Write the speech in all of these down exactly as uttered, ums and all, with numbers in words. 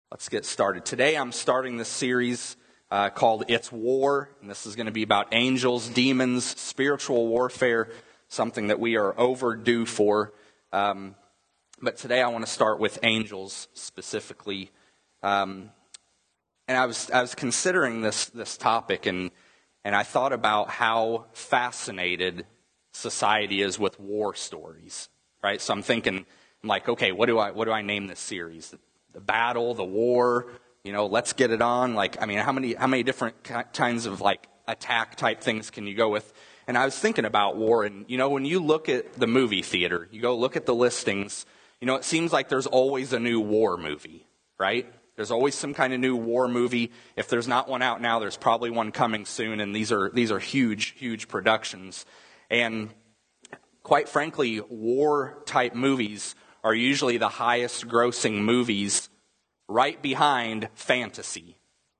Let's get started. Today I'm starting this series uh, called It's War, and this is going to be about angels, demons, spiritual warfare, something that we are overdue for. Um, but today I want to start with angels specifically. Um, and I was I was considering this this topic, and and I thought about how fascinated society is with war stories, right? So I'm thinking, I'm like, okay, what do I what do I name this series? The battle, the war, you know, let's get it on. Like, I mean, how many how many different kinds of like attack type things can you go with? And I was thinking about war, and you know, when you look at the movie theater, you go look at the listings, you know, it seems like there's always a new war movie, right? There's always some kind of new war movie. If there's not one out now, there's probably one coming soon, and these are these are huge, huge productions. And quite frankly, war type movies are usually the highest grossing movies, right behind fantasy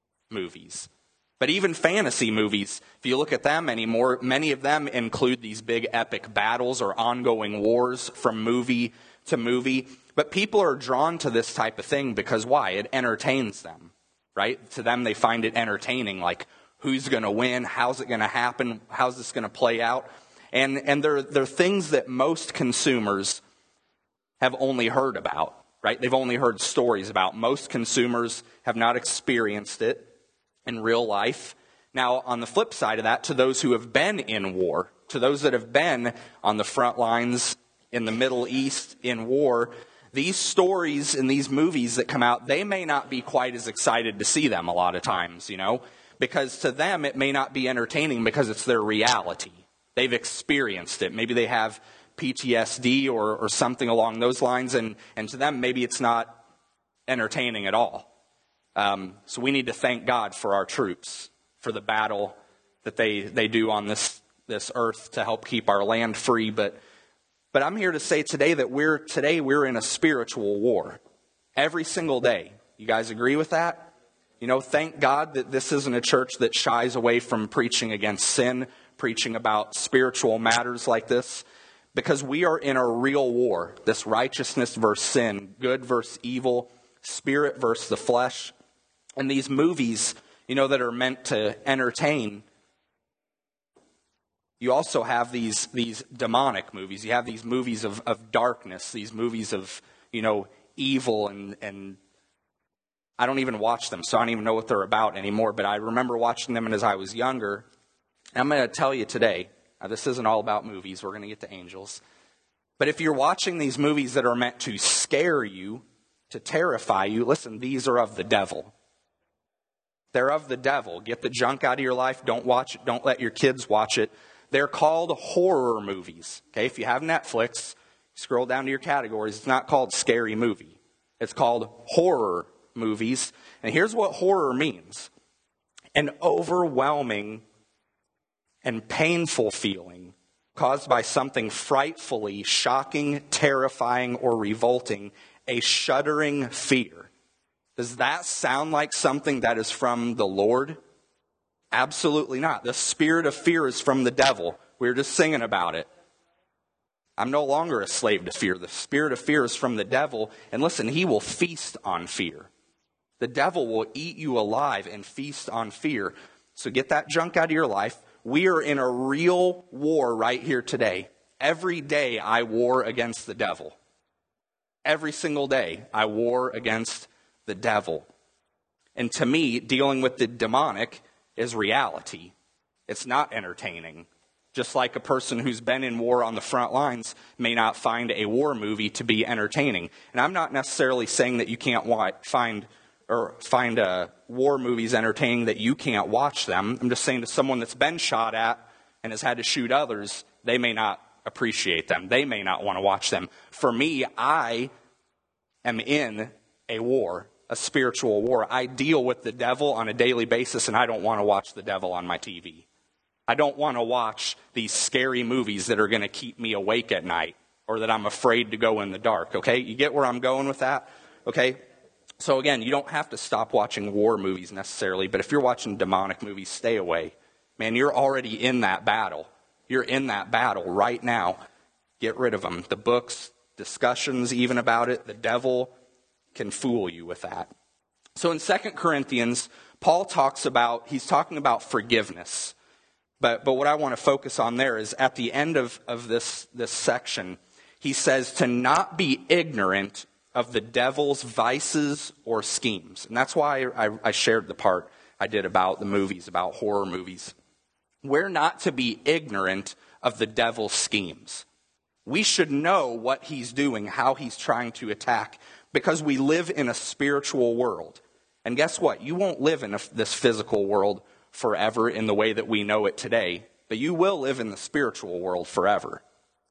movies. But even fantasy movies, if you look at them anymore, many of them include these big epic battles or ongoing wars from movie to movie. But people are drawn to this type of thing because why? It entertains them, right? To them, they find it entertaining, like who's going to win, how's it going to happen, how's this going to play out? And and they're, they're things that most consumers have only heard about, right? They've only heard stories about. Most consumers have not experienced it in real life. Now, on the flip side of that, to those who have been in war, to those that have been on the front lines in the Middle East in war, these stories and these movies that come out, they may not be quite as excited to see them a lot of times, you know, because to them it may not be entertaining because it's their reality. They've experienced it. Maybe they have P T S D or, or something along those lines, and, and to them, maybe it's not entertaining at all. Um, so we need to thank God for our troops, for the battle that they, they do on this, this earth to help keep our land free. But but I'm here to say today that we're today we're in a spiritual war. Every single day. You guys agree with that? You know, thank God that this isn't a church that shies away from preaching against sin, preaching about spiritual matters like this. Because we are in a real war, this righteousness versus sin, good versus evil, spirit versus the flesh. And these movies, you know, that are meant to entertain, you also have these these demonic movies. You have these movies of, of darkness, these movies of, you know, evil, and, and I don't even watch them, so I don't even know what they're about anymore. But I remember watching them as I was younger. And I'm going to tell you today, now, this isn't all about movies. We're going to get to angels. But if you're watching these movies that are meant to scare you, to terrify you, listen, these are of the devil. They're of the devil. Get the junk out of your life. Don't watch it. Don't let your kids watch it. They're called horror movies. Okay, if you have Netflix, scroll down to your categories. It's not called scary movie. It's called horror movies. And here's what horror means. An overwhelming and painful feeling caused by something frightfully shocking, terrifying, or revolting, a shuddering fear. Does that sound like something that is from the Lord? Absolutely not. The spirit of fear is from the devil. We were just singing about it. I'm no longer a slave to fear. The spirit of fear is from the devil. And listen, he will feast on fear. The devil will eat you alive and feast on fear. So get that junk out of your life. We are in a real war right here today. Every day I war against the devil. Every single day I war against the devil. And to me, dealing with the demonic is reality. It's not entertaining. Just like a person who's been in war on the front lines may not find a war movie to be entertaining. And I'm not necessarily saying that you can't find or find uh, war movies entertaining, that you can't watch them. I'm just saying to someone that's been shot at and has had to shoot others, they may not appreciate them. They may not want to watch them. For me, I am in a war, a spiritual war. I deal with the devil on a daily basis, and I don't want to watch the devil on my T V. I don't want to watch these scary movies that are going to keep me awake at night or that I'm afraid to go in the dark, okay? You get where I'm going with that, okay? So again, you don't have to stop watching war movies necessarily, but if you're watching demonic movies, stay away. Man, you're already in that battle. You're in that battle right now. Get rid of them. The books, discussions even about it, the devil can fool you with that. So in Second Corinthians, Paul talks about, he's talking about forgiveness. But but what I want to focus on there is at the end of, of this, this section, he says to not be ignorant of the devil's vices or schemes. And that's why I, I shared the part I did about the movies, about horror movies. We're not to be ignorant of the devil's schemes. We should know what he's doing, how he's trying to attack, because we live in a spiritual world. And guess what? You won't live in a, this physical world forever in the way that we know it today, but you will live in the spiritual world forever.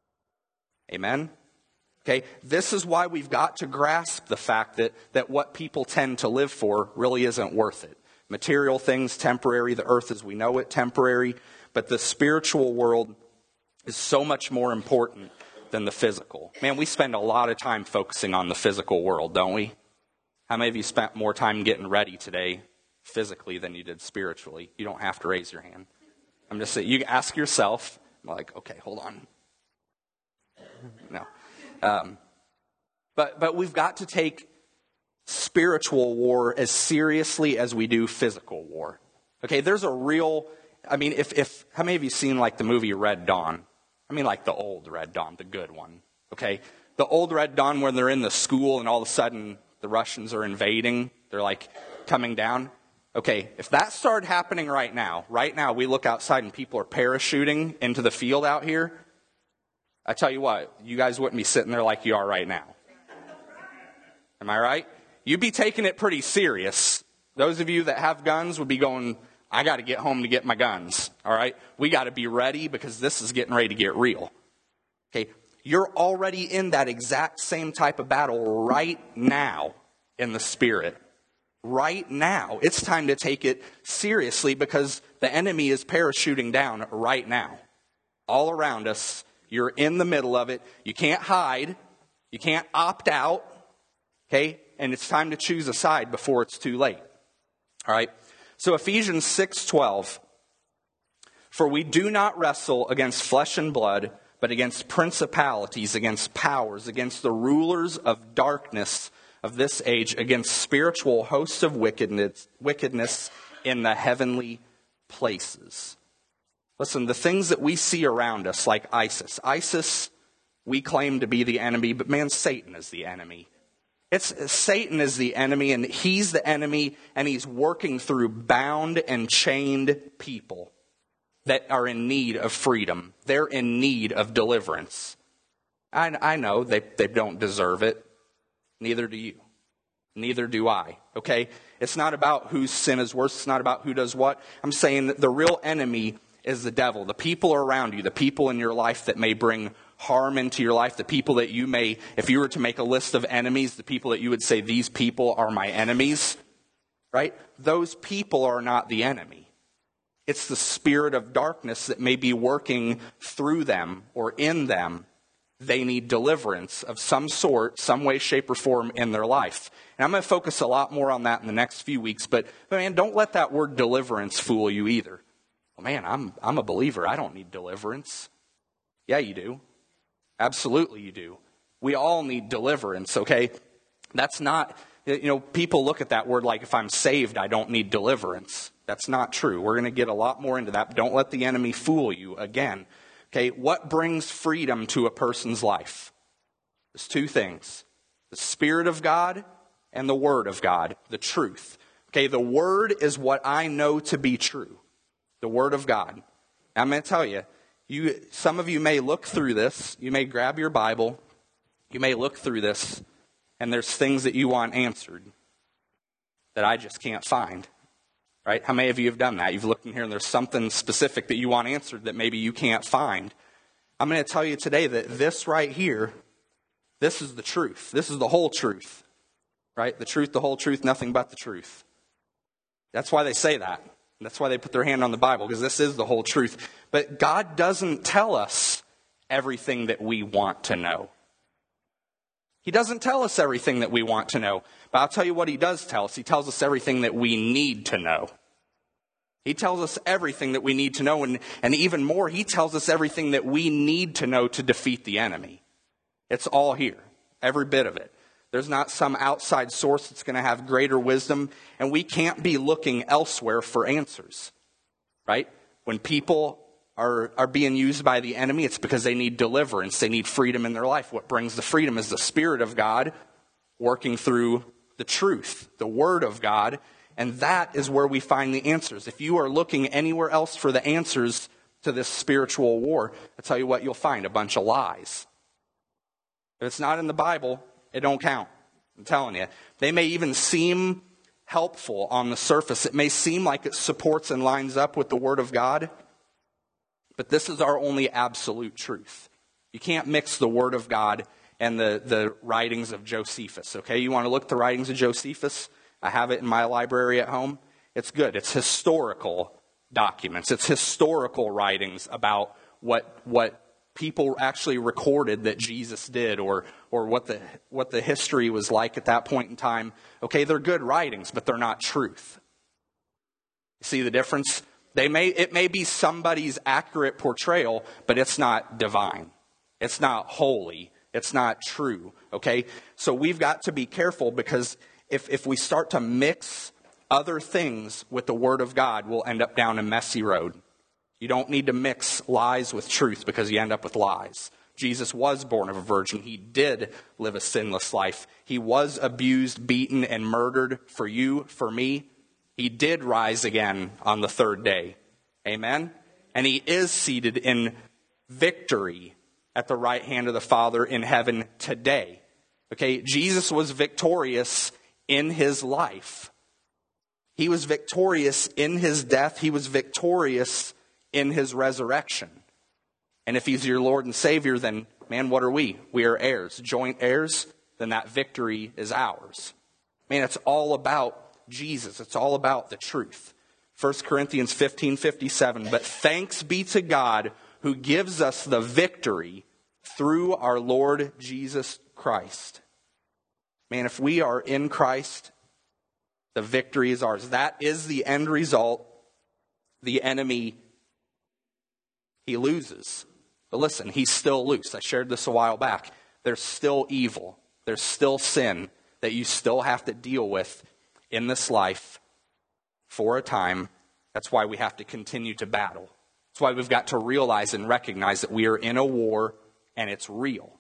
Amen? Okay, this is why we've got to grasp the fact that, that what people tend to live for really isn't worth it. Material things, temporary. The earth as we know it, temporary. But the spiritual world is so much more important than the physical. Man, we spend a lot of time focusing on the physical world, don't we? How many of you spent more time getting ready today physically than you did spiritually? You don't have to raise your hand. I'm just saying, you ask yourself, like, okay, hold on. No. Um, but but we've got to take spiritual war as seriously as we do physical war. Okay, there's a real, I mean, if, if how many of you seen like the movie Red Dawn? I mean like the old Red Dawn, the good one. Okay, the old Red Dawn when they're in the school and all of a sudden the Russians are invading, they're like coming down. Okay, if that started happening right now, right now we look outside and people are parachuting into the field out here, I tell you what, you guys wouldn't be sitting there like you are right now. Am I right? You'd be taking it pretty serious. Those of you that have guns would be going, I got to get home to get my guns. All right? We got to be ready because this is getting ready to get real. Okay? You're already in that exact same type of battle right now in the spirit. Right now. It's time to take it seriously because the enemy is parachuting down right now. All around us. You're in the middle of it. You can't hide. You can't opt out. Okay? And it's time to choose a side before it's too late. All right? So Ephesians six twelve. For we do not wrestle against flesh and blood, but against principalities, against powers, against the rulers of darkness of this age, against spiritual hosts of wickedness, wickedness in the heavenly places. Listen, the things that we see around us, like ISIS. ISIS, we claim to be the enemy, but man, Satan is the enemy. It's Satan is the enemy, and he's the enemy, and he's working through bound and chained people that are in need of freedom. They're in need of deliverance. I, I know they, they don't deserve it. Neither do you. Neither do I. Okay? It's not about whose sin is worse. It's not about who does what. I'm saying that the real enemy is the devil. The people around you, the people in your life that may bring harm into your life, the people that you may, if you were to make a list of enemies, the people that you would say, these people are my enemies, right? Those people are not the enemy. It's the spirit of darkness that may be working through them or in them. They need deliverance of some sort, some way, shape, or form in their life. And I'm going to focus a lot more on that in the next few weeks, but, but man, don't let that word deliverance fool you either. Well, man, I'm I'm a believer. I don't need deliverance. Yeah, you do. Absolutely you do. We all need deliverance, okay? That's not, you know, people look at that word like if I'm saved, I don't need deliverance. That's not true. We're going to get a lot more into that. Don't let the enemy fool you again. Okay, what brings freedom to a person's life? There's two things. The Spirit of God and the Word of God, the truth. Okay, the Word is what I know to be true. The Word of God. I'm going to tell you, you, some of you may look through this. You may grab your Bible. You may look through this, and there's things that you want answered that I just can't find. Right? How many of you have done that? You've looked in here, and there's something specific that you want answered that maybe you can't find. I'm going to tell you today that this right here, this is the truth. This is the whole truth. Right? The truth, the whole truth, nothing but the truth. That's why they say that. That's why they put their hand on the Bible, because this is the whole truth. But God doesn't tell us everything that we want to know. He doesn't tell us everything that we want to know. But I'll tell you what he does tell us. He tells us everything that we need to know. He tells us everything that we need to know. And, and even more, he tells us everything that we need to know to defeat the enemy. It's all here. Every bit of it. There's not some outside source that's going to have greater wisdom, and we can't be looking elsewhere for answers, right? When people are, are being used by the enemy, it's because they need deliverance. They need freedom in their life. What brings the freedom is the Spirit of God working through the truth, the Word of God, and that is where we find the answers. If you are looking anywhere else for the answers to this spiritual war, I tell you what, you'll find a bunch of lies. If it's not in the Bible, it don't count. I'm telling you. They may even seem helpful on the surface. It may seem like it supports and lines up with the Word of God, but this is our only absolute truth. You can't mix the Word of God and the, the writings of Josephus, okay? You want to look at the writings of Josephus? I have it in my library at home. It's good. It's historical documents. It's historical writings about what what people actually recorded that Jesus did, or or what the what the history was like at that point in time. Okay, they're good writings, but they're not truth. See the difference? They may it may be somebody's accurate portrayal, but it's not divine. It's not holy. It's not true. Okay? So we've got to be careful, because if if we start to mix other things with the Word of God, we'll end up down a messy road. You don't need to mix lies with truth, because you end up with lies. Jesus was born of a virgin. He did live a sinless life. He was abused, beaten, and murdered for you, for me. He did rise again on the third day. Amen? And he is seated in victory at the right hand of the Father in heaven today. Okay, Jesus was victorious in his life. He was victorious in his death. He was victorious in his resurrection. And if he's your Lord and Savior, then, man, what are we? We are heirs, joint heirs. Then that victory is ours. Man, it's all about Jesus. It's all about the truth. First Corinthians fifteen fifty-seven, but thanks be to God who gives us the victory through our Lord Jesus Christ. Man, if we are in Christ, the victory is ours. That is the end result. The enemy, he loses. But listen, he's still loose. I shared this a while back. There's still evil. There's still sin that you still have to deal with in this life for a time. That's why we have to continue to battle. That's why we've got to realize and recognize that we are in a war and it's real.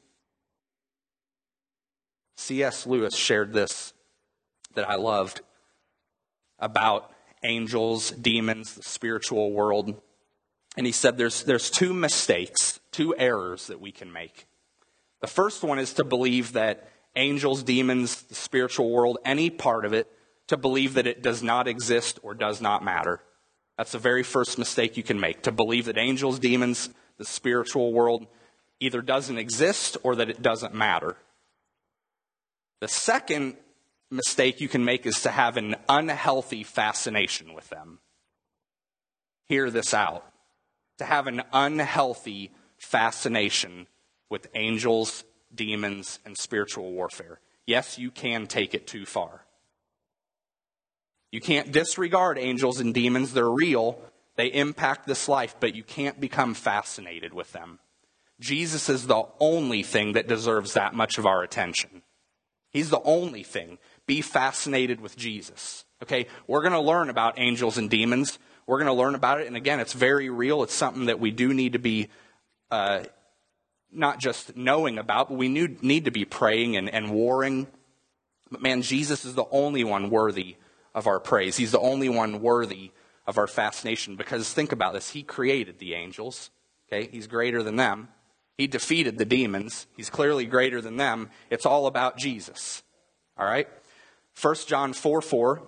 C S Lewis shared this that I loved about angels, demons, the spiritual world. And he said there's there's two mistakes, two errors that we can make. The first one is to believe that angels, demons, the spiritual world, any part of it, to believe that it does not exist or does not matter. That's the very first mistake you can make, to believe that angels, demons, the spiritual world either doesn't exist or that it doesn't matter. The second mistake you can make is to have an unhealthy fascination with them. Hear this out. To have an unhealthy fascination with angels, demons, and spiritual warfare. Yes, you can take it too far. You can't disregard angels and demons. They're real. They impact this life, but you can't become fascinated with them. Jesus is the only thing that deserves that much of our attention. He's the only thing. Be fascinated with Jesus. Okay, we're going to learn about angels and demons. We're going to learn about it. And again, it's very real. It's something that we do need to be uh, not just knowing about, but we need, need to be praying and, and warring. But man, Jesus is the only one worthy of our praise. He's the only one worthy of our fascination. Because think about this. He created the angels. Okay, he's greater than them. He defeated the demons. He's clearly greater than them. It's all about Jesus. All right? First John four four.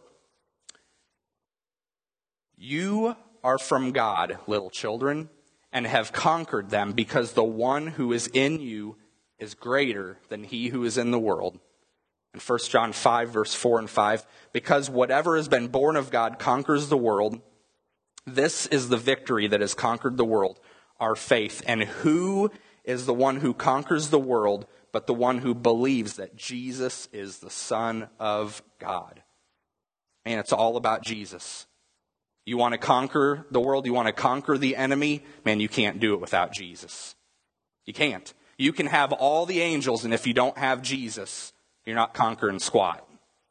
You are from God, little children, and have conquered them, because the one who is in you is greater than he who is in the world. And First John five, verse four and five. Because whatever has been born of God conquers the world. This is the victory that has conquered the world, our faith. And who is the one who conquers the world but the one who believes that Jesus is the Son of God? Man, it's all about Jesus. You want to conquer the world? You want to conquer the enemy? Man, you can't do it without Jesus. You can't. You can have all the angels, and if you don't have Jesus, you're not conquering squat.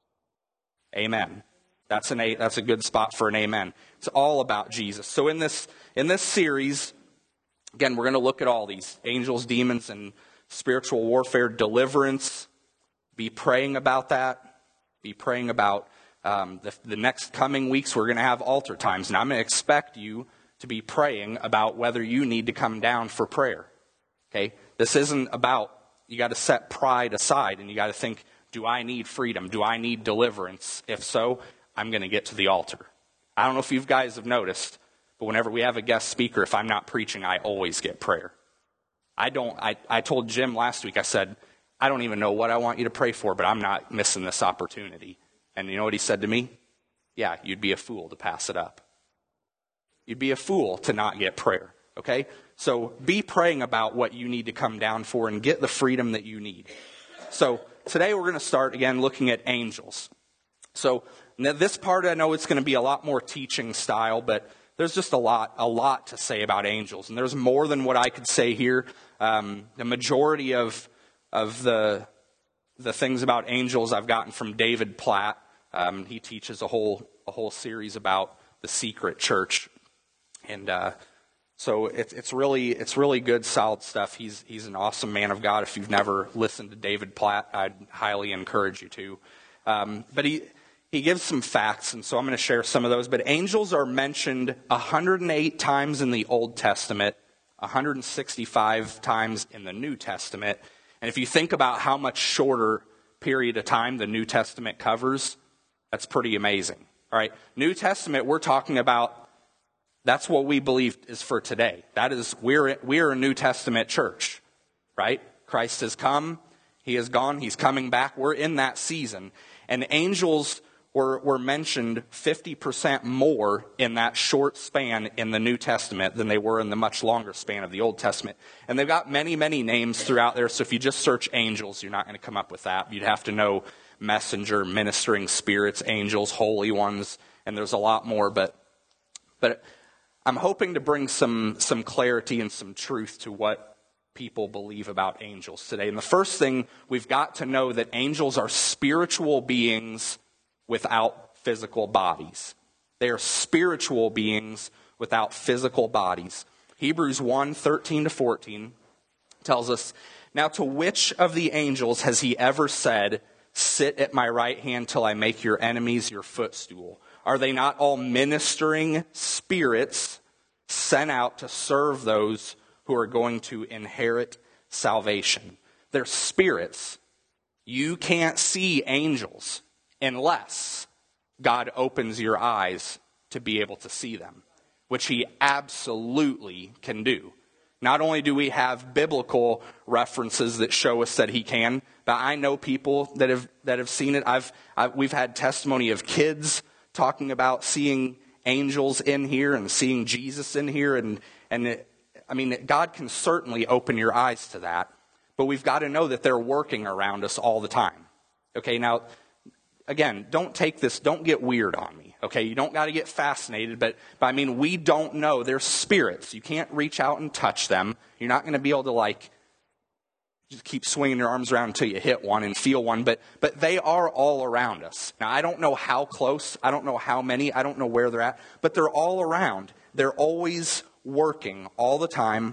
Amen. That's an a, that's a good spot for an amen. It's all about Jesus. So in this in this series, again, we're going to look at all these angels, demons, and spiritual warfare, deliverance. Be praying about that. Be praying about um, the, the next coming weeks. We're going to have altar times, and I'm going to expect you to be praying about whether you need to come down for prayer. Okay, this isn't about, you got to set pride aside, and you got to think, do I need freedom? Do I need deliverance? If so, I'm going to get to the altar. I don't know if you guys have noticed, but whenever we have a guest speaker, if I'm not preaching, I always get prayer. I don't. I, I told Jim last week, I said, I don't even know what I want you to pray for, but I'm not missing this opportunity. And you know what he said to me? Yeah, you'd be a fool to pass it up. You'd be a fool to not get prayer, okay? So be praying about what you need to come down for and get the freedom that you need. So today we're going to start, again, looking at angels. So now this part, I know it's going to be a lot more teaching style, but there's just a lot, a lot to say about angels. And there's more than what I could say here. Um, the majority of of the the things about angels I've gotten from David Platt. Um, he teaches a whole a whole series about the secret church, and uh, so it's it's really it's really good, solid stuff. He's he's an awesome man of God. If you've never listened to David Platt, I'd highly encourage you to. Um, but he he gives some facts, and so I'm going to share some of those. But angels are mentioned one hundred eight times in the Old Testament, one hundred sixty-five times in the New Testament. And if you think about how much shorter period of time the New Testament covers, that's pretty amazing. All right, New Testament, we're talking about, that's what we believe is for today. That is, we're we're a New Testament church, right? Christ has come, he has gone, he's coming back. We're in that season. And angels were, were mentioned fifty percent more in that short span in the New Testament than they were in the much longer span of the Old Testament. And they've got many, many names throughout there. So if you just search angels, you're not going to come up with that. You'd have to know messenger, ministering spirits, angels, holy ones, and there's a lot more. But but I'm hoping to bring some some clarity and some truth to what people believe about angels today. And the first thing, we've got to know that angels are spiritual beings without physical bodies. They are spiritual beings without physical bodies. Hebrews one, thirteen to fourteen tells us, now to which of the angels has he ever said, sit at my right hand till I make your enemies your footstool? Are they not all ministering spirits sent out to serve those who are going to inherit salvation? They're spirits. You can't see angels unless God opens your eyes to be able to see them, which he absolutely can do. Not only do we have biblical references that show us that he can, but I know people that have that have seen it. I've, I've we've had testimony of kids talking about seeing angels in here and seeing Jesus in here, and and it, I mean, God can certainly open your eyes to that, but we've got to know that they're working around us all the time. Okay, now, again, don't take this, don't get weird on me, okay? You don't got to get fascinated, but, but I mean, we don't know. They're spirits. You can't reach out and touch them. You're not going to be able to, like, just keep swinging your arms around until you hit one and feel one, but but they are all around us. Now, I don't know how close, I don't know how many, I don't know where they're at, but they're all around. They're always working all the time.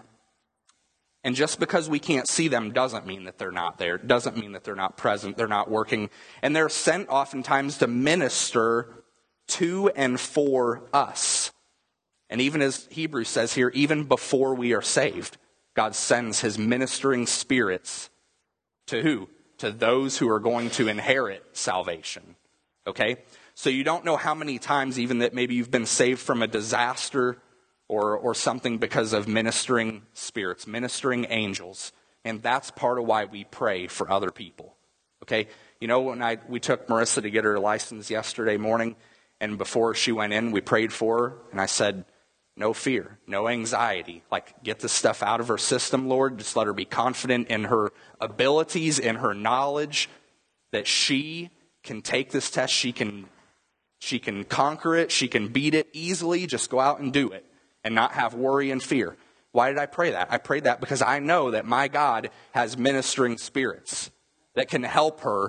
And just because we can't see them doesn't mean that they're not there. Doesn't mean that they're not present. They're not working. And they're sent oftentimes to minister to and for us. And even as Hebrews says here, even before we are saved, God sends his ministering spirits to who? To those who are going to inherit salvation. Okay? So you don't know how many times even that maybe you've been saved from a disaster or or something because of ministering spirits, ministering angels. And that's part of why we pray for other people. Okay? You know, when I we took Marissa to get her license yesterday morning, and before she went in, we prayed for her, and I said, no fear, no anxiety. Like, get this stuff out of her system, Lord. Just let her be confident in her abilities, in her knowledge, that she can take this test. She can, she can conquer it. She can beat it easily. Just go out and do it and not have worry and fear. Why did I pray that? I prayed that because I know that my God has ministering spirits that can help her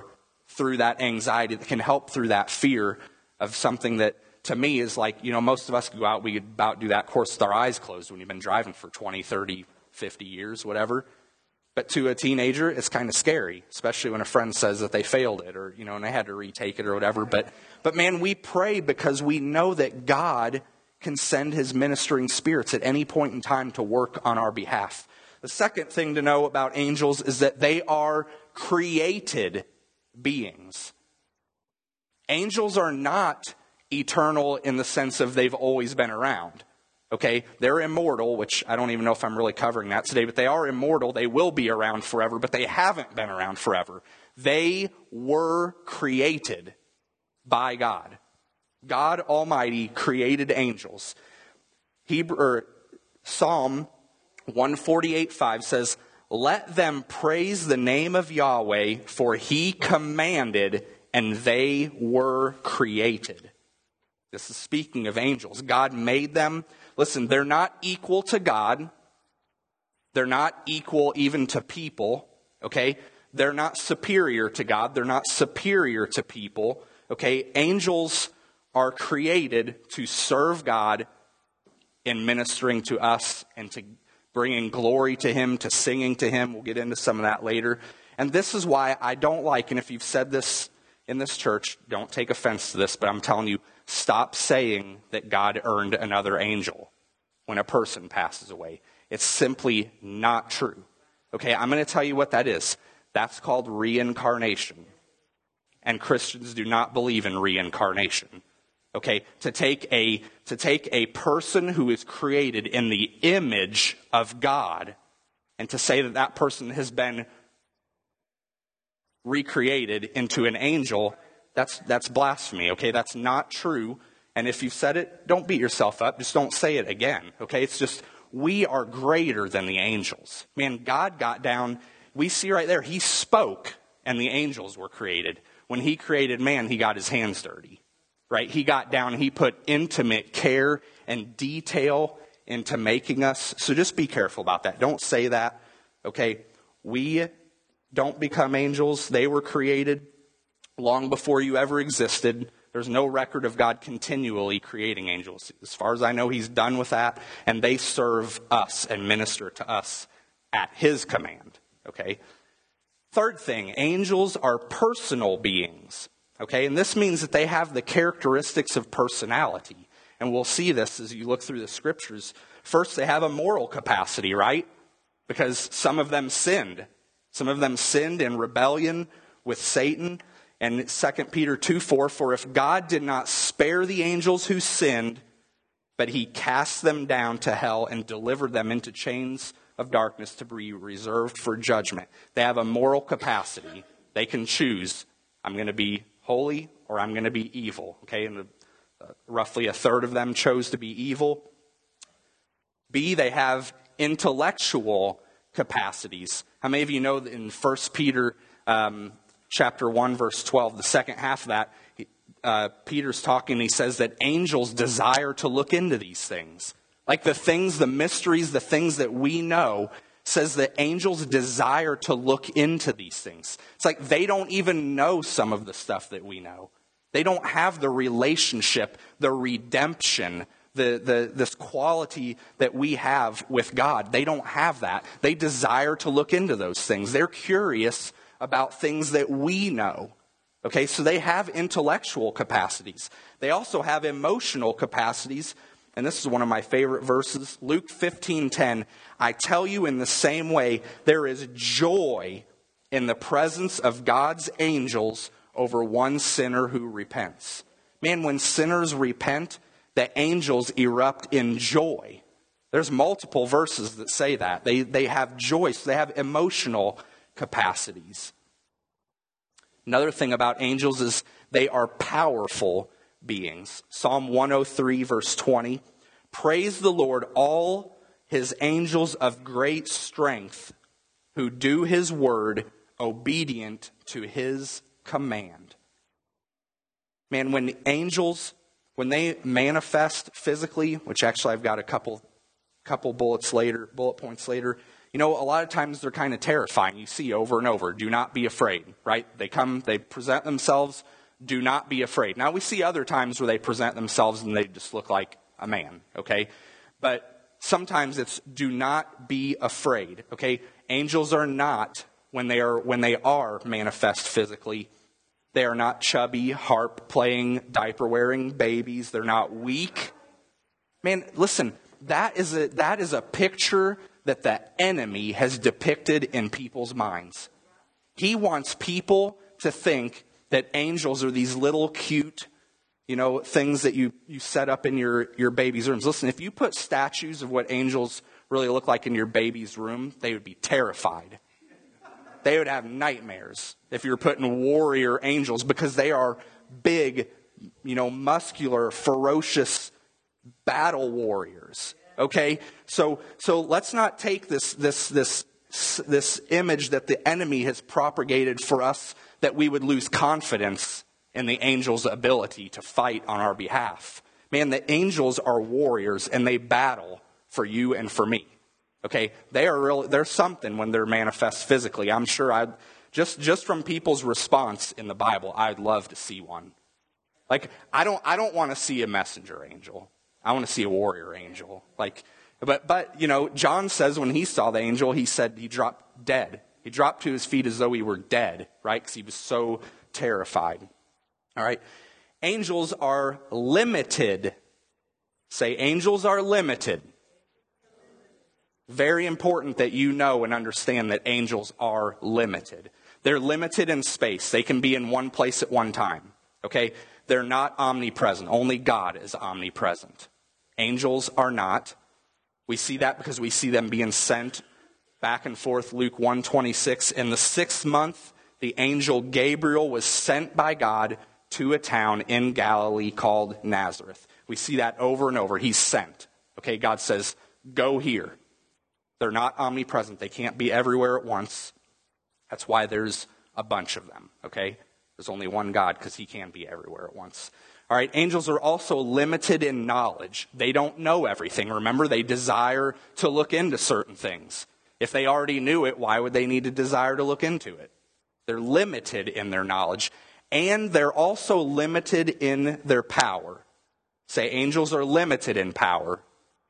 through that anxiety, that can help through that fear of something that, to me, is like, you know, most of us go out, we could about do that course with our eyes closed when you've been driving for twenty, thirty, fifty years, whatever. But to a teenager, it's kind of scary, especially when a friend says that they failed it or, you know, and they had to retake it or whatever. But, but man, we pray because we know that God can send his ministering spirits at any point in time to work on our behalf. The second thing to know about angels is that they are created beings. Angels are not eternal in the sense of they've always been around. Okay, they're immortal, which I don't even know if I'm really covering that today, but they are immortal. They will be around forever, but they haven't been around forever. They were created by God. God Almighty created angels. Hebrew, or Psalm one forty-eight five says, "Let them praise the name of Yahweh, for he commanded, and they were created." This is speaking of angels. God made them. Listen, they're not equal to God. They're not equal even to people, okay? They're not superior to God. They're not superior to people, okay? Angels are created to serve God in ministering to us and to bringing glory to him, to singing to him. We'll get into some of that later. And this is why I don't like, and if you've said this in this church, don't take offense to this, but I'm telling you, stop saying that God earned another angel when a person passes away. It's simply not true. Okay, I'm going to tell you what that is. That's called reincarnation. And Christians do not believe in reincarnation. Okay, to take a to take a person who is created in the image of God and to say that that person has been recreated into an angel, that's that's blasphemy, okay? That's not true. And if you've said it, don't beat yourself up. Just don't say it again, okay? It's just, we are greater than the angels. Man, God got down. We see right there, he spoke and the angels were created. When he created man, he got his hands dirty, right? He got down, he put intimate care and detail into making us. So just be careful about that. Don't say that, okay? We don't become angels. They were created long before you ever existed. There's no record of God continually creating angels. As far as I know, he's done with that, and they serve us and minister to us at his command, okay? Third thing, angels are personal beings, okay? And this means that they have the characteristics of personality. And we'll see this as you look through the scriptures. First, they have a moral capacity, right? Because some of them sinned. Some of them sinned in rebellion with Satan. And Second Peter two four, "For if God did not spare the angels who sinned, but he cast them down to hell and delivered them into chains of darkness to be reserved for judgment." They have a moral capacity. They can choose, I'm going to be holy or I'm going to be evil. Okay, and uh, roughly a third of them chose to be evil. B, they have intellectual capacities. How many of you know that in First Peter um, chapter one, verse twelve, the second half of that, uh, Peter's talking, and he says that angels desire to look into these things. Like the things, the mysteries, the things that we know, says that angels desire to look into these things. It's like they don't even know some of the stuff that we know. They don't have the relationship, the redemption, the, the this quality that we have with God. They don't have that. They desire to look into those things. They're curious about things that we know. Okay, so they have intellectual capacities. They also have emotional capacities. And this is one of my favorite verses. Luke fifteen ten. "I tell you, in the same way, there is joy in the presence of God's angels over one sinner who repents." Man, when sinners repent, the angels erupt in joy. There's multiple verses that say that. They, they have joy, so they have emotional capacities. Another thing about angels is they are powerful beings. Psalm one oh three, verse twenty. "Praise the Lord, all his angels of great strength, who do his word, obedient to his command." Man, when angels, when they manifest physically, which actually I've got a couple couple bullets later, bullet points later, You know, a lot of times they're kind of terrifying. You see over and over, do not be afraid, right? They come, they present themselves, do not be afraid. Now, we see other times where they present themselves and they just look like a man, okay? But sometimes it's do not be afraid, okay? Angels are not, when they are when they are manifest physically, they are not chubby, harp-playing, diaper-wearing babies. They're not weak. Man, listen, that is a that is a picture that the enemy has depicted in people's minds. He wants people to think that angels are these little cute, you know, things that you, you set up in your, your baby's rooms. Listen, if you put statues of what angels really look like in your baby's room, they would be terrified. They would have nightmares if you're putting warrior angels, because they are big, you know, muscular, ferocious battle warriors. Okay? So so let's not take this this this this image that the enemy has propagated for us that we would lose confidence in the angels' ability to fight on our behalf. Man, the angels are warriors and they battle for you and for me. Okay? They are really, they're something when they're manifest physically. I'm sure I'd just just from people's response in the Bible, I'd love to see one. Like I don't I don't want to see a messenger angel. I want to see a warrior angel. Like, but, but, you know, John says when he saw the angel, he said he dropped dead. He dropped to his feet as though he were dead, right? Because he was so terrified. All right. Angels are limited. Say, angels are limited. Very important that you know and understand that angels are limited. They're limited in space. They can be in one place at one time. Okay? They're not omnipresent. Only God is omnipresent. Angels are not. We see that because we see them being sent back and forth. Luke one twenty-six. In the sixth month, the angel Gabriel was sent by God to a town in Galilee called Nazareth. We see that over and over. He's sent. Okay, God says, go here. They're not omnipresent. They can't be everywhere at once. That's why there's a bunch of them. Okay? There's only one God because he can be everywhere at once. All right, angels are also limited in knowledge. They don't know everything. Remember, they desire to look into certain things. If they already knew it, why would they need to desire to look into it? They're limited in their knowledge. And they're also limited in their power. Say, angels are limited in power.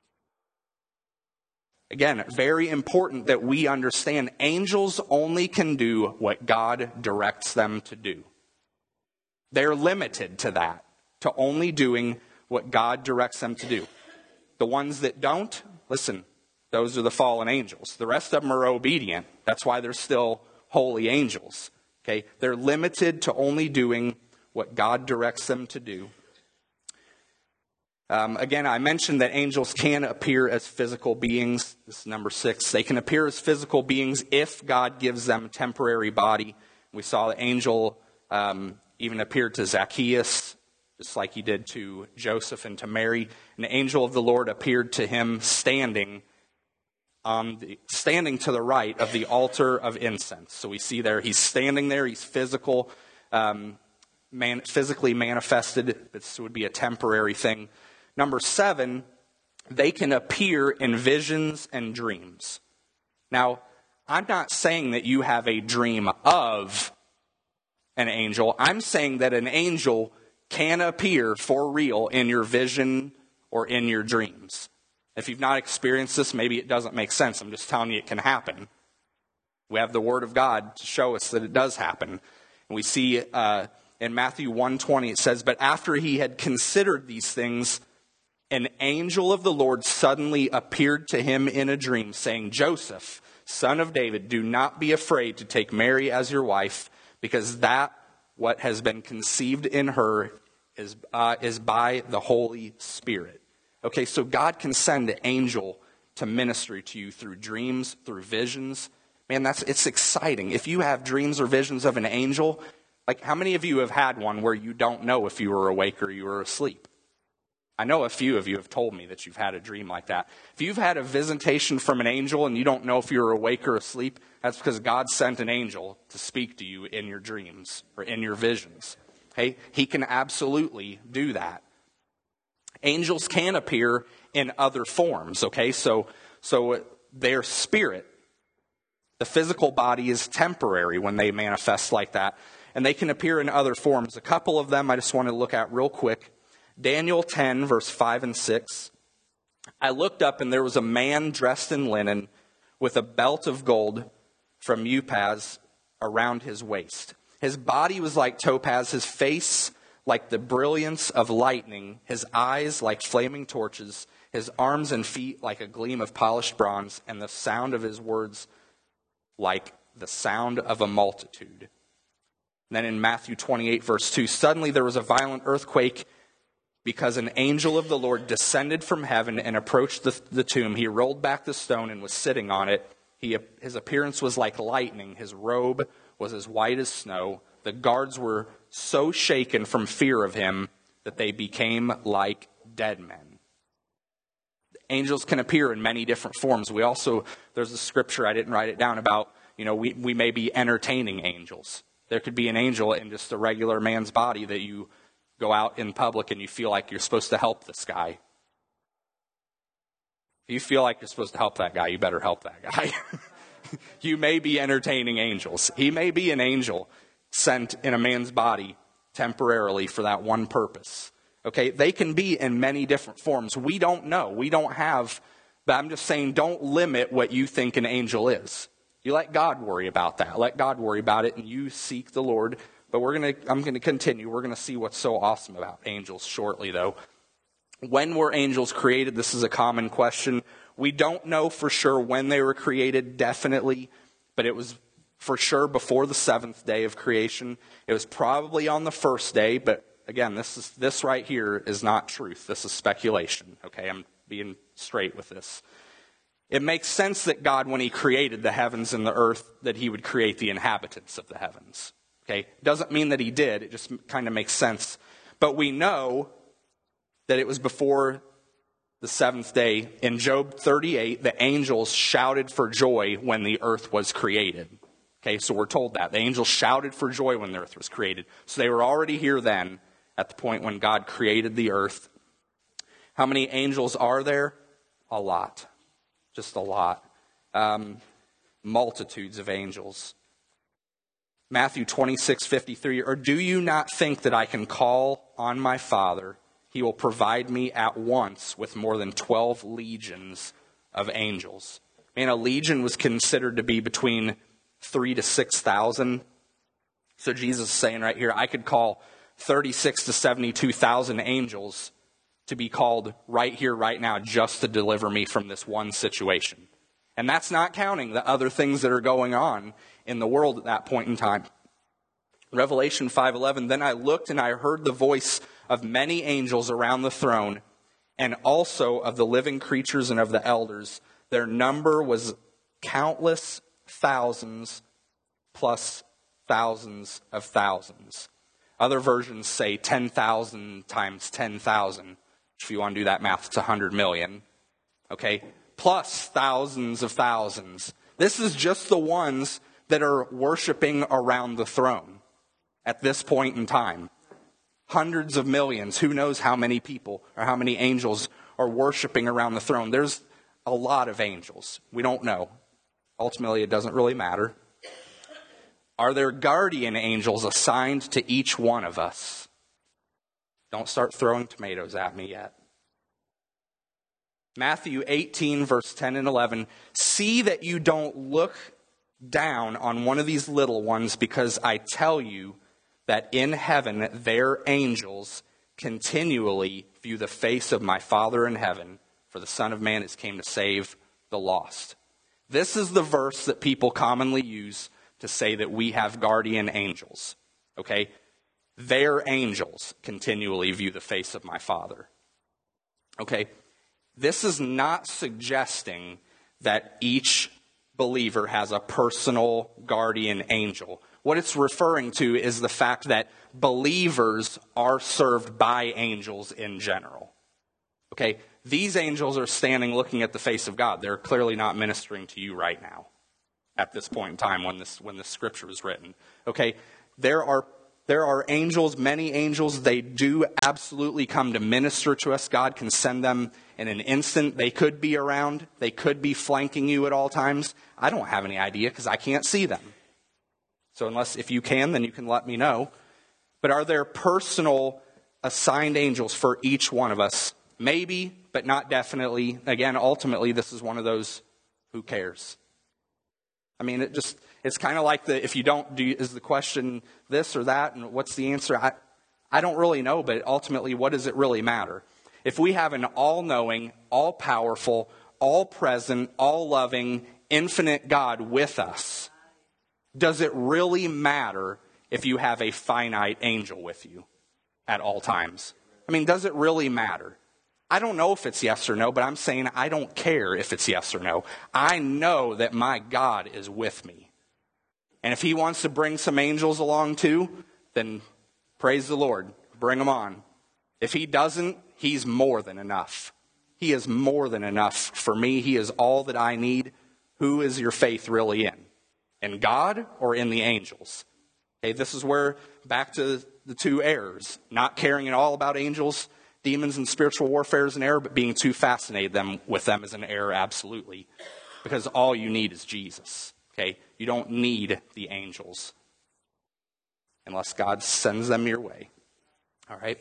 Again, very important that we understand angels only can do what God directs them to do. They're limited to that, to only doing what God directs them to do. The ones that don't, listen, those are the fallen angels. The rest of them are obedient. That's why they're still holy angels. Okay? They're limited to only doing what God directs them to do. Um, again, I mentioned that angels can appear as physical beings. This is number six. They can appear as physical beings if God gives them a temporary body. We saw the angel um, even appeared to Zacchaeus, just like he did to Joseph and to Mary. An angel of the Lord appeared to him standing on the, standing to the right of the altar of incense. So we see there, he's standing there. He's physical, um, man, physically manifested. This would be a temporary thing. Number seven, they can appear in visions and dreams. Now, I'm not saying that you have a dream of an angel. I'm saying that an angel can appear for real in your vision or in your dreams. If you've not experienced this, maybe it doesn't make sense. I'm just telling you it can happen. We have the Word of God to show us that it does happen. And we see uh, in Matthew one twenty, it says, but after he had considered these things, an angel of the Lord suddenly appeared to him in a dream, saying, Joseph, son of David, do not be afraid to take Mary as your wife, because that what has been conceived in her is uh, is by the Holy Spirit. Okay, so God can send an angel to minister to you through dreams, through visions. Man, that's it's exciting. If you have dreams or visions of an angel, like how many of you have had one where you don't know if you were awake or you were asleep? I know a few of you have told me that you've had a dream like that. If you've had a visitation from an angel and you don't know if you're awake or asleep, that's because God sent an angel to speak to you in your dreams or in your visions. Okay? He can absolutely do that. Angels can appear in other forms, okay? So, so their spirit, The physical body is temporary when they manifest like that, and they can appear in other forms. A couple of them I just want to look at real quick. Daniel ten, verse five and six. I looked up, and there was a man dressed in linen with a belt of gold from Uphaz around his waist. His body was like topaz, his face like the brilliance of lightning, his eyes like flaming torches, his arms and feet like a gleam of polished bronze, and the sound of his words like the sound of a multitude. And then in Matthew twenty-eight, verse two, suddenly there was a violent earthquake because an angel of the Lord descended from heaven and approached the, the tomb. He rolled back the stone and was sitting on it. He, his appearance was like lightning. His robe was as white as snow. The guards were so shaken from fear of him that they became like dead men. Angels can appear in many different forms. We also, there's a scripture, I didn't write it down, about, you know, we, we may be entertaining angels. There could be an angel in just a regular man's body that you go out in public and you feel like you're supposed to help this guy. If you feel like you're supposed to help that guy, you better help that guy. You may be entertaining angels. He may be an angel sent in a man's body temporarily for that one purpose. Okay, they can be in many different forms. We don't know. We don't have, but I'm just saying, don't limit what you think an angel is. You let God worry about that. Let God worry about it, and you seek the Lord. But we're gonna, I'm going to continue. We're going to see what's so awesome about angels shortly, though. When were angels created? This is a common question. We don't know for sure when they were created, definitely, but it was for sure before the seventh day of creation. It was probably on the first day, but again, this is this right here is not truth. This is speculation. Okay, I'm being straight with this. It makes sense that God, when he created the heavens and the earth, that he would create the inhabitants of the heavens. Okay, doesn't mean that he did. It just kind of makes sense. But we know that it was before the seventh day. In Job thirty-eight, the angels shouted for joy when the earth was created. Okay, so we're told that. The angels shouted for joy when the earth was created. So they were already here then, at the point when God created the earth. How many angels are there? A lot. Just a lot. Um, multitudes of angels. Matthew twenty-six fifty-three, or do you not think that I can call on my Father? He will provide me at once with more than twelve legions of angels. And a legion was considered to be between three to six thousand. So Jesus is saying right here, I could call thirty-six to seventy-two thousand angels to be called right here, right now, just to deliver me from this one situation. And that's not counting the other things that are going on in the world at that point in time. Revelation five eleven, then I looked and I heard the voice of many angels around the throne, and also of the living creatures and of the elders. Their number was countless thousands plus thousands of thousands. Other versions say ten thousand times ten thousand. If you want to do that math, it's one hundred million. Okay? Plus thousands of thousands. This is just the ones that are worshiping around the throne at this point in time. Hundreds of millions. Who knows how many people or how many angels are worshiping around the throne. There's a lot of angels. We don't know. Ultimately, it doesn't really matter. Are there guardian angels assigned to each one of us? Don't start throwing tomatoes at me yet. Matthew eighteen, verse ten and eleven. See that you don't look down on one of these little ones, because I tell you that in heaven their angels continually view the face of my Father in heaven, for the Son of Man has came to save the lost. This is the verse that people commonly use to say that we have guardian angels. Okay? Their angels continually view the face of my Father. Okay? This is not suggesting that each believer has a personal guardian angel. What it's referring to is the fact that believers are served by angels in general. Okay? These angels are standing looking at the face of God. They're clearly not ministering to you right now at this point in time when this when this scripture was written. Okay? There are There are angels, many angels. They do absolutely come to minister to us. God can send them in an instant. They could be around. They could be flanking you at all times. I don't have any idea because I can't see them. So unless, if you can, then you can let me know. But are there personal assigned angels for each one of us? Maybe, but not definitely. Again, ultimately, this is one of those, who cares? I mean, it just, it's kind of like the, if you don't, do, is the question this or that, and what's the answer? I, I don't really know, but ultimately, what does it really matter? If we have an all-knowing, all-powerful, all-present, all-loving, infinite God with us, does it really matter if you have a finite angel with you at all times? I mean, does it really matter? I don't know if it's yes or no, but I'm saying I don't care if it's yes or no. I know that my God is with me. And if he wants to bring some angels along too, then praise the Lord. Bring them on. If he doesn't, he's more than enough. He is more than enough for me. He is all that I need. Who is your faith really in? In God or in the angels? Okay, this is where, back to the two errors. Not caring at all about angels, demons, and spiritual warfare is an error, but being too fascinated them with them is an error, absolutely. Because all you need is Jesus. Okay, you don't need the angels unless God sends them your way. All right.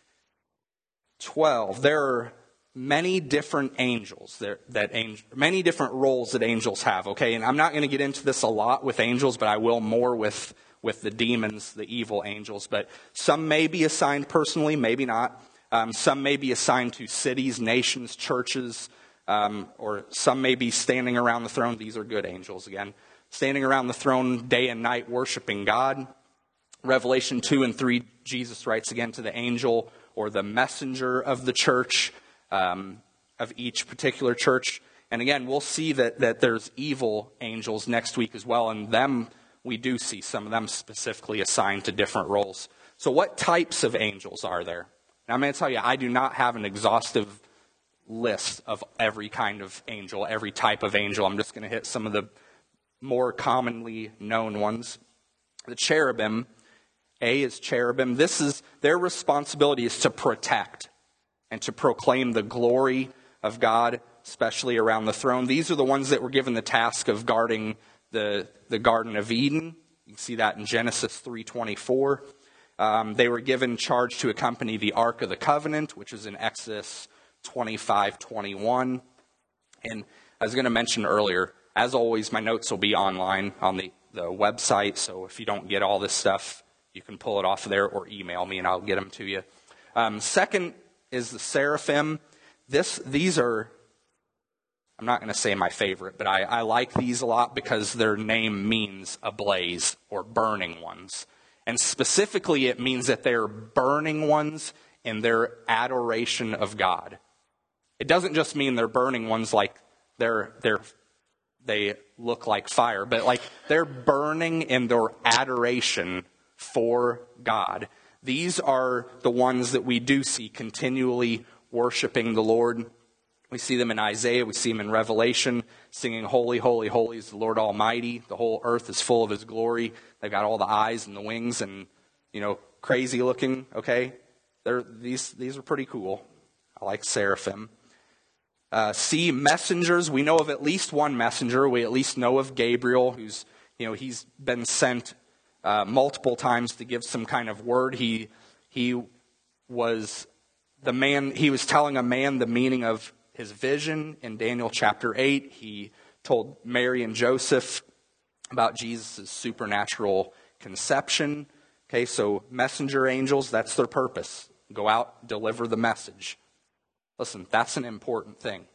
twelve. There are many different angels that, that angel, many different roles that angels have. Okay, and I'm not going to get into this a lot with angels, but I will more with with the demons, the evil angels. But some may be assigned personally, maybe not. Um, some may be assigned to cities, nations, churches, um, or some may be standing around the throne. These are good angels again. Standing around the throne day and night worshiping God. Revelation two and three, Jesus writes again to the angel or the messenger of the church, um, of each particular church. And again, we'll see that, that there's evil angels next week as well. And them, we do see some of them specifically assigned to different roles. So what types of angels are there? Now, I'm going to tell you, I do not have an exhaustive list of every kind of angel, every type of angel. I'm just going to hit some of the more commonly known ones. The cherubim, A is cherubim. This is, their responsibility is to protect and to proclaim the glory of God, especially around the throne. These are the ones that were given the task of guarding the, the Garden of Eden. You can see that in Genesis three twenty-four. Um, they were given charge to accompany the Ark of the Covenant, which is in Exodus twenty-five twenty-one. And I was going to mention earlier, as always, my notes will be online on the, the website. So if you don't get all this stuff, you can pull it off of there or email me and I'll get them to you. Um, second is the seraphim. This, these are, I'm not going to say my favorite, but I, I like these a lot because their name means ablaze or burning ones. And specifically, it means that they're burning ones in their adoration of God. It doesn't just mean they're burning ones like they're, they're, they look like fire, but like they're burning in their adoration for God. These are the ones that we do see continually worshiping the Lord. We see them in Isaiah, we see them in Revelation, singing, "Holy, holy, holy is the Lord Almighty. The whole earth is full of his glory." They've got all the eyes and the wings and, you know, crazy looking, okay? They're, these, these are pretty cool. I like seraphim. Uh, C, messengers. We know of at least one messenger. We at least know of Gabriel, who's, you know, he's been sent uh, multiple times to give some kind of word. He, he was the man, he was telling a man the meaning of his vision in Daniel chapter eight. He told Mary and Joseph about Jesus' supernatural conception. Okay, so messenger angels, that's their purpose. Go out, deliver the message. Listen, that's an important thing.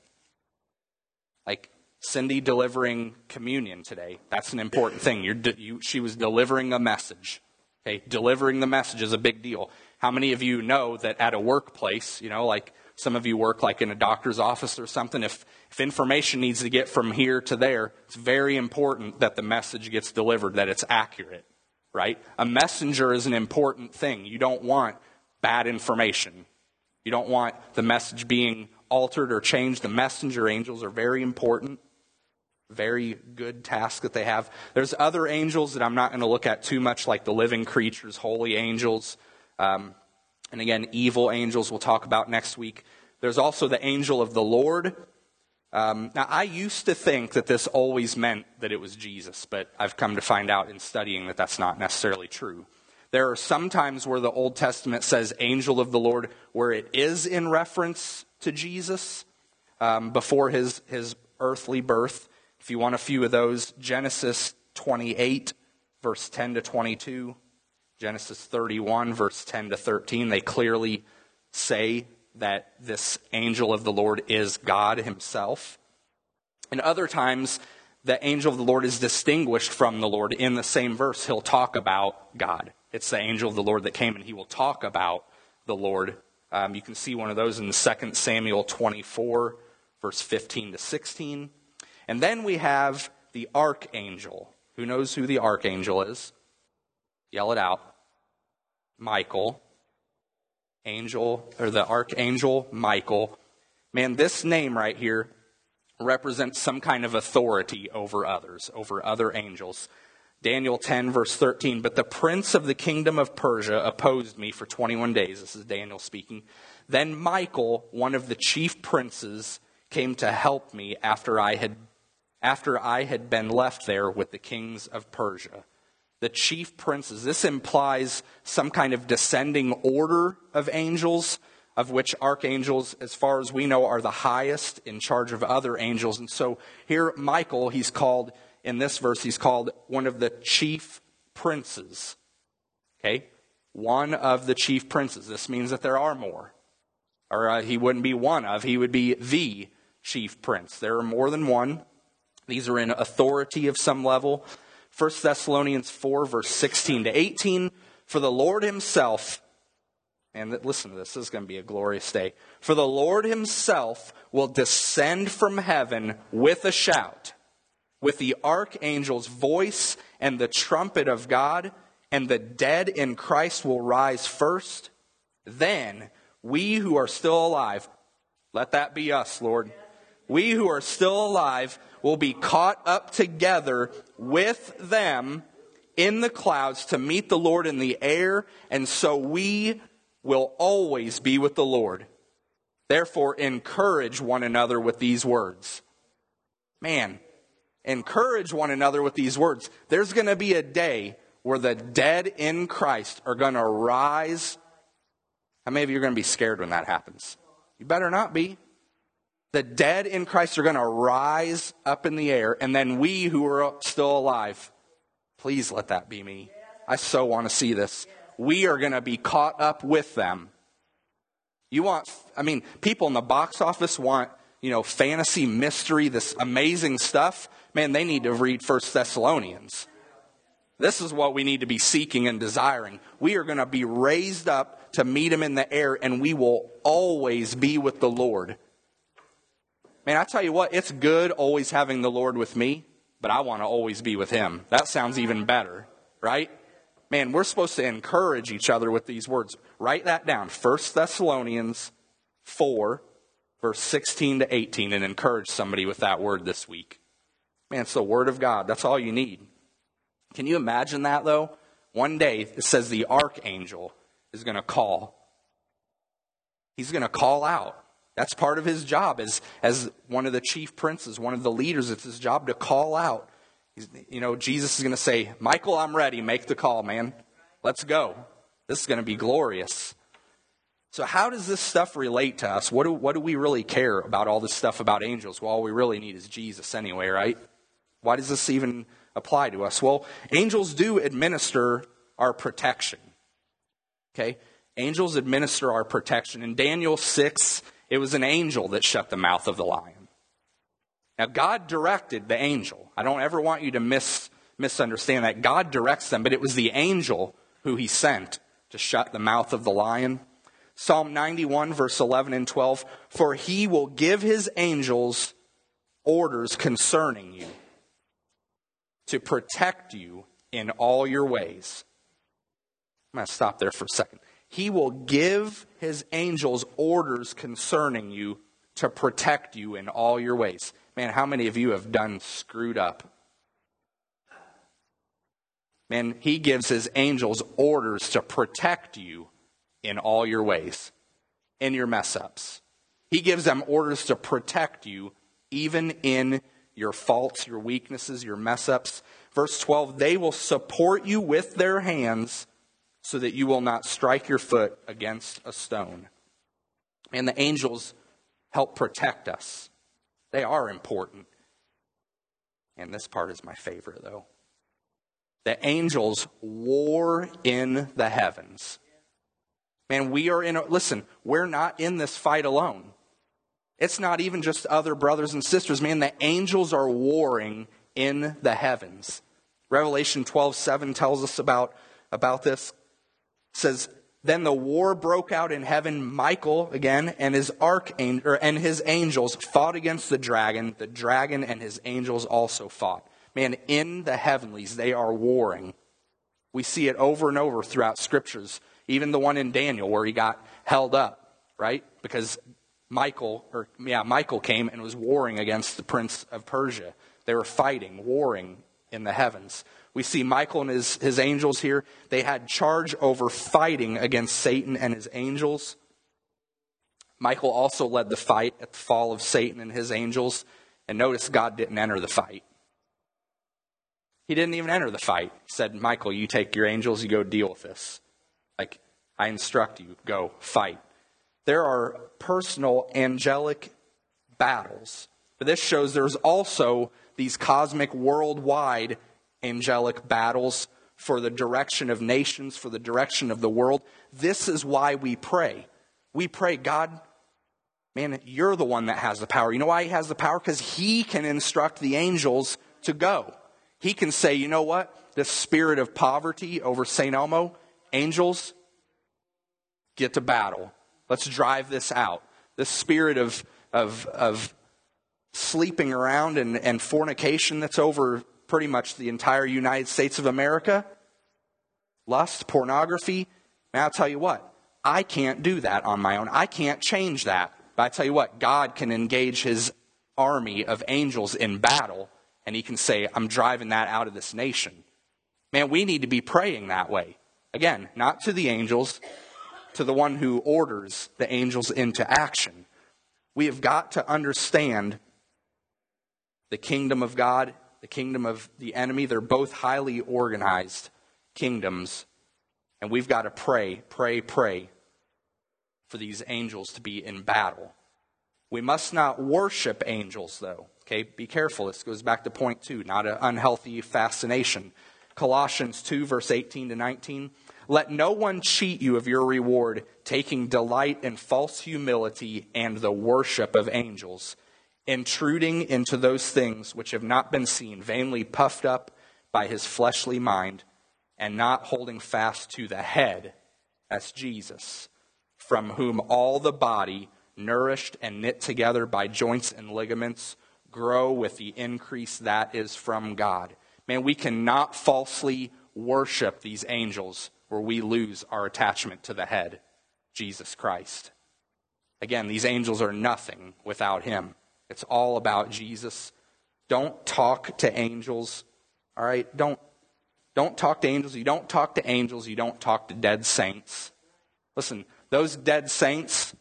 Like Cindy delivering communion today, that's an important thing. You're de- you, she was delivering a message. Okay, delivering the message is a big deal. How many of you know that at a workplace, you know, like some of you work like in a doctor's office or something, if, if information needs to get from here to there, it's very important that the message gets delivered, that it's accurate, right? A messenger is an important thing. You don't want bad information. You don't want the message being altered or changed. The messenger angels are very important. Very good task that they have. There's other angels that I'm not going to look at too much, like the living creatures, holy angels, um, and again, evil angels we'll talk about next week. There's also the angel of the Lord. Um, now, I used to think that this always meant that it was Jesus, but I've come to find out in studying that that's not necessarily true. There are some times where the Old Testament says angel of the Lord, where it is in reference to Jesus um, before his, his earthly birth. If you want a few of those, Genesis twenty-eight, verse ten to twenty-two, Genesis thirty-one, verse ten to thirteen, they clearly say that this angel of the Lord is God himself. And other times, the angel of the Lord is distinguished from the Lord. In the same verse, he'll talk about God. It's the angel of the Lord that came, and he will talk about the Lord. Um, you can see one of those in Second Samuel twenty-four, verse fifteen to sixteen. And then we have the archangel. Who knows who the archangel is? Yell it out. Michael. Angel, or the archangel Michael. Man, this name right here represents some kind of authority over others, over other angels. Daniel ten, verse thirteen, but the prince of the kingdom of Persia opposed me for twenty-one days. This is Daniel speaking. Then Michael, one of the chief princes, came to help me after I had, after I had been left there with the kings of Persia. The chief princes. This implies some kind of descending order of angels, of which archangels, as far as we know, are the highest in charge of other angels. And so here, Michael, he's called, in this verse, he's called one of the chief princes. Okay? One of the chief princes. This means that there are more. Or uh, he wouldn't be one of, he would be the chief prince. There are more than one. These are in authority of some level. First Thessalonians four, verse sixteen to eighteen, for the Lord himself, and listen to this, this is going to be a glorious day. For the Lord himself will descend from heaven with a shout, with the archangel's voice and the trumpet of God, and the dead in Christ will rise first. Then we who are still alive, let that be us, Lord. We who are still alive will be caught up together with them in the clouds to meet the Lord in the air, and so we will always be with the Lord. Therefore, encourage one another with these words. Man, encourage one another with these words. There's going to be a day where the dead in Christ are going to rise. How many of you are going to be scared when that happens? You better not be. The dead in Christ are going to rise up in the air, and then we who are still alive, please let that be me. I so want to see this. We are going to be caught up with them. You want, I mean, people in the box office want, you know, fantasy, mystery, this amazing stuff. Man, they need to read First Thessalonians. This is what we need to be seeking and desiring. We are going to be raised up to meet him in the air, and we will always be with the Lord. Man, I tell you what, it's good always having the Lord with me, but I want to always be with him. That sounds even better, right? Man, we're supposed to encourage each other with these words. Write that down. First Thessalonians four, verse sixteen to eighteen, and encourage somebody with that word this week. Man, it's the word of God. That's all you need. Can you imagine that, though? One day, it says the archangel is going to call. He's going to call out. That's part of his job as, as one of the chief princes, one of the leaders. It's his job to call out. He's, you know, Jesus is going to say, Michael, I'm ready. Make the call, man. Let's go. This is going to be glorious. So how does this stuff relate to us? What do, what do we really care about all this stuff about angels? Well, all we really need is Jesus anyway, right? Why does this even apply to us? Well, angels do administer our protection. Okay? Angels administer our protection. In Daniel six, it was an angel that shut the mouth of the lion. Now, God directed the angel. I don't ever want you to mis, misunderstand that. God directs them, but it was the angel who he sent to shut the mouth of the lion. Psalm ninety-one, verse eleven and twelve, for he will give his angels orders concerning you to protect you in all your ways. I'm going to stop there for a second. He will give his angels orders concerning you to protect you in all your ways. Man, how many of you have done screwed up? Man, he gives his angels orders to protect you in all your ways, in your mess ups. He gives them orders to protect you even in your faults, your weaknesses, your mess ups. Verse twelve, they will support you with their hands so that you will not strike your foot against a stone. And the angels help protect us. They are important. And this part is my favorite, though. The angels war in the heavens. Man, we are in a, listen, we're not in this fight alone. It's not even just other brothers and sisters. Man, the angels are warring in the heavens. Revelation twelve seven tells us about, about this. It says, then the war broke out in heaven. Michael, again, and his archangel and his angels fought against the dragon. The dragon and his angels also fought. Man, in the heavenlies, they are warring. We see it over and over throughout scriptures. Even the one in Daniel where he got held up, right? Because Michael, or yeah, Michael came and was warring against the prince of Persia. They were fighting, warring in the heavens. We see Michael and his, his angels here. They had charge over fighting against Satan and his angels. Michael also led the fight at the fall of Satan and his angels. And notice God didn't enter the fight. He didn't even enter the fight. He said, Michael, you take your angels, you go deal with this. Like, I instruct you, go fight. There are personal angelic battles. But this shows there's also these cosmic worldwide angelic battles for the direction of nations, for the direction of the world. This is why we pray. We pray, God, man, you're the one that has the power. You know why he has the power? Because he can instruct the angels to go. He can say, you know what? This spirit of poverty over Saint Elmo, angels, get to battle. Let's drive this out. This spirit of, of, of sleeping around and, and fornication that's over pretty much the entire United States of America, lust, pornography, and I'll tell you what, I can't do that on my own. I can't change that. But I tell you what, God can engage his army of angels in battle, and he can say, I'm driving that out of this nation. Man, we need to be praying that way. Again, not to the angels, to the one who orders the angels into action. We have got to understand the kingdom of God, the kingdom of the enemy. They're both highly organized kingdoms. And we've got to pray, pray, pray for these angels to be in battle. We must not worship angels, though. Okay, be careful. This goes back to point two, not an unhealthy fascination. Colossians two, verse eighteen to nineteen. Let no one cheat you of your reward, taking delight in false humility and the worship of angels, intruding into those things which have not been seen, vainly puffed up by his fleshly mind, and not holding fast to the head, that's Jesus, from whom all the body, nourished and knit together by joints and ligaments, grow with the increase that is from God. Man, we cannot falsely worship these angels where we lose our attachment to the head, Jesus Christ. Again, these angels are nothing without him. It's all about Jesus. Don't talk to angels, all right? Don't, don't talk to angels. You don't talk to angels. You don't talk to dead saints. Listen, those dead saints,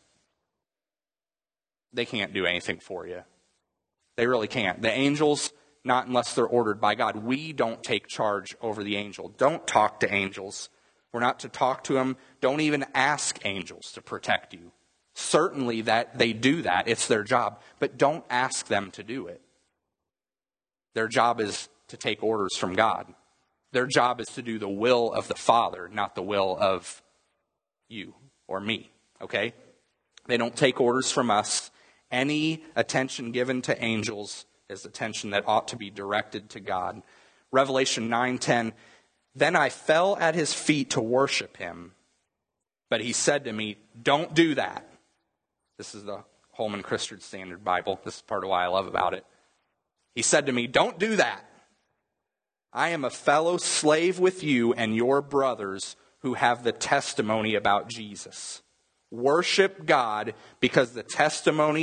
they can't do anything for you. They really can't. The angels, not unless they're ordered by God. We don't take charge over the angel. Don't talk to angels. We're not to talk to them. Don't even ask angels to protect you. Certainly that they do that. It's their job. But don't ask them to do it. Their job is to take orders from God. Their job is to do the will of the Father, not the will of you or me. Okay? They don't take orders from us. Any attention given to angels is attention that ought to be directed to God. Revelation nine ten. Then I fell at his feet to worship him. But he said to me, don't do that. This is the Holman Christian Standard Bible. This is part of what I love about it. He said to me, don't do that. I am a fellow slave with you and your brothers who have the testimony about Jesus. Worship God because the testimony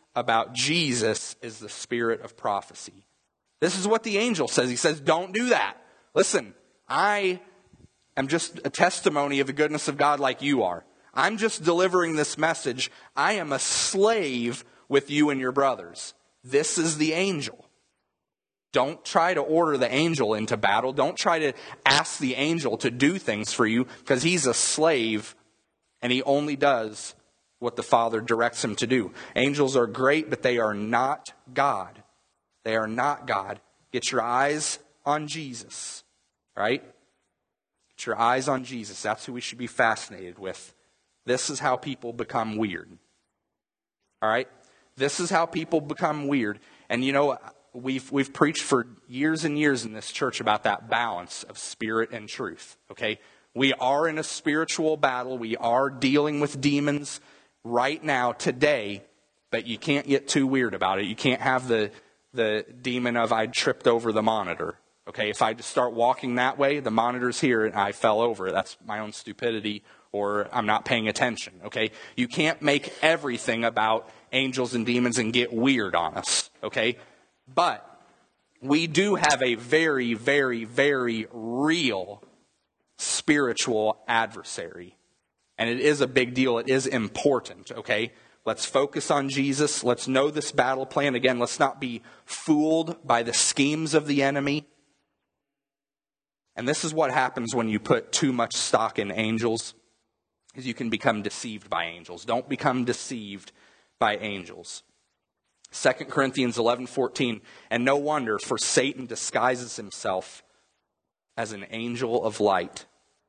about Jesus is the spirit of prophecy. This is what the angel says. He says, don't do that. Listen, I am just a testimony of the goodness of God like you are. I'm just delivering this message. I am a slave with you and your brothers. This is the angel. Don't try to order the angel into battle. Don't try to ask the angel to do things for you, because he's a slave and he only does what the Father directs him to do. Angels are great, but they are not God. They are not God. Get your eyes on Jesus, right? Get your eyes on Jesus. That's who we should be fascinated with. This is how people become weird. All right? This is how people become weird. And you know, we've we've preached for years and years in this church about that balance of spirit and truth. Okay? We are in a spiritual battle. We are dealing with demons right now, today, but you can't get too weird about it. You can't have the the demon of I tripped over the monitor. Okay, if I just start walking that way, the monitor's here and I fell over it. That's my own stupidity, or I'm not paying attention. Okay, you can't make everything about angels and demons and get weird on us. Okay, but we do have a very, very, very real spiritual adversary. And it is a big deal. It is important, okay? Let's focus on Jesus. Let's know this battle plan. Again, let's not be fooled by the schemes of the enemy. And this is what happens when you put too much stock in angels, is you can become deceived by angels. Don't become deceived by angels. Second Corinthians eleven fourteen, and no wonder, for Satan disguises himself as an angel of light.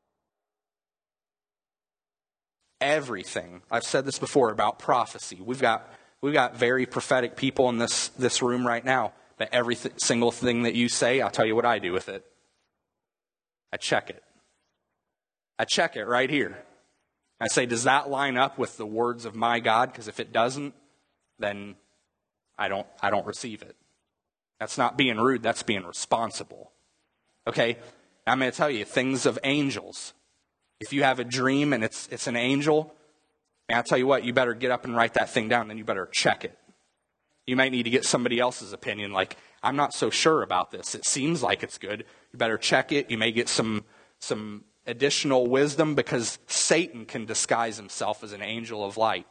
Everything. I've said this before about prophecy. We've got we've got very prophetic people in this, this room right now. But every th- single thing that you say, I'll tell you what I do with it. I check it. I check it right here. I say, does that line up with the words of my God? Because if it doesn't, then I don't I don't receive it. That's not being rude. That's being responsible. Okay? I'm going to tell you things of angels. If you have a dream and it's it's an angel, and I'll tell you what, you better get up and write that thing down, then you better check it. You might need to get somebody else's opinion, like, I'm not so sure about this. It seems like it's good. You better check it. You may get some some additional wisdom, because Satan can disguise himself as an angel of light.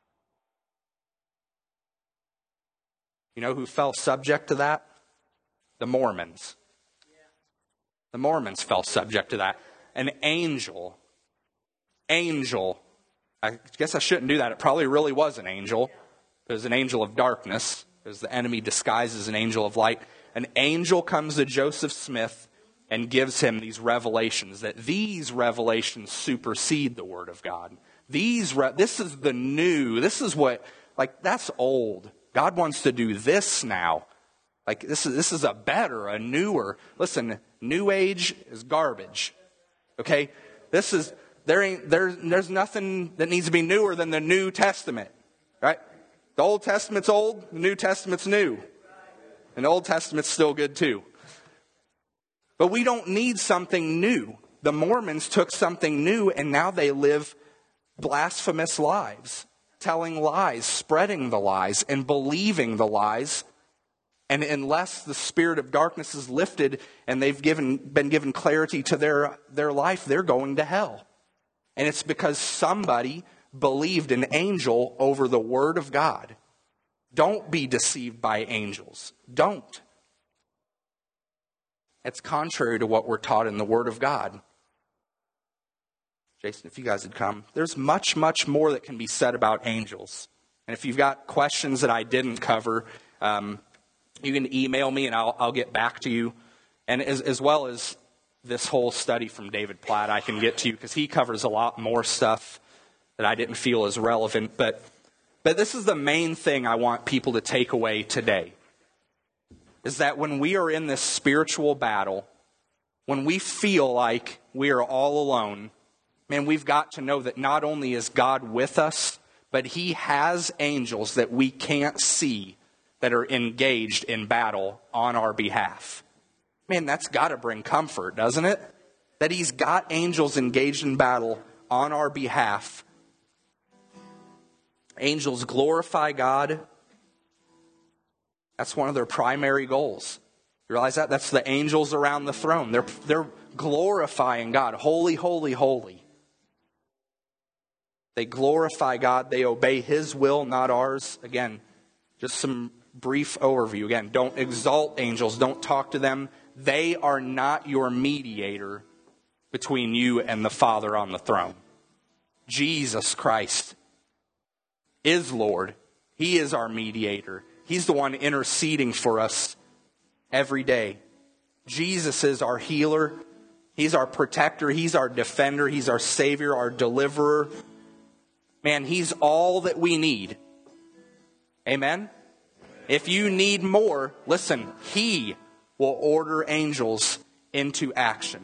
You know who fell subject to that? The Mormons. The Mormons fell subject to that. An angel. Angel. I guess I shouldn't do that. It probably really was an angel. It was an angel of darkness, because the enemy disguises an angel of light. An angel comes to Joseph Smith and gives him these revelations, that these revelations supersede the Word of God. These, re- this is the new, this is what, like, that's old. God wants to do this now. Like, this is, this is a better, a newer, listen, New Age is garbage. Okay? This is, there ain't, there, there's nothing that needs to be newer than the New Testament. Right? The Old Testament's old, the New Testament's new. And the Old Testament's still good too. But we don't need something new. The Mormons took something new and now they live blasphemous lives, telling lies, spreading the lies, and believing the lies. And unless the spirit of darkness is lifted and they've given been given clarity to their, their life, they're going to hell. And it's because somebody believed an angel over the Word of God. Don't be deceived by angels. Don't. It's contrary to what we're taught in the Word of God. Jason, if you guys had come. There's much, much more that can be said about angels. And if you've got questions that I didn't cover, um, you can email me and I'll, I'll get back to you. And as, as well as this whole study from David Platt, I can get to you, because he covers a lot more stuff that I didn't feel as relevant. But, but this is the main thing I want people to take away today. Is that when we are in this spiritual battle, when we feel like we are all alone, man, we've got to know that not only is God with us, but He has angels that we can't see that are engaged in battle on our behalf. Man, that's got to bring comfort, doesn't it? That He's got angels engaged in battle on our behalf. Angels glorify God. That's one of their primary goals. You realize that? That's the angels around the throne. They're, they're glorifying God. Holy, holy, holy. They glorify God. They obey His will, not ours. Again, just some brief overview. Again, don't exalt angels. Don't talk to them. They are not your mediator between you and the Father on the throne. Jesus Christ is Lord. He is our mediator. He's the one interceding for us every day. Jesus is our healer. He's our protector. He's our defender. He's our Savior, our deliverer. Man, He's all that we need. Amen? If you need more, listen, He will order angels into action.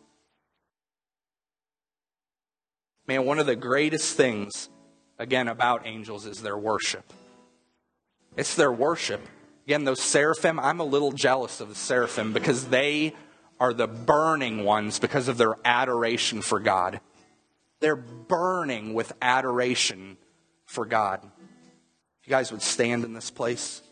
Man, one of the greatest things, again, about angels is their worship. It's their worship. Again, those seraphim, I'm a little jealous of the seraphim because they are the burning ones because of their adoration for God. They're burning with adoration for God. If you guys would stand in this place.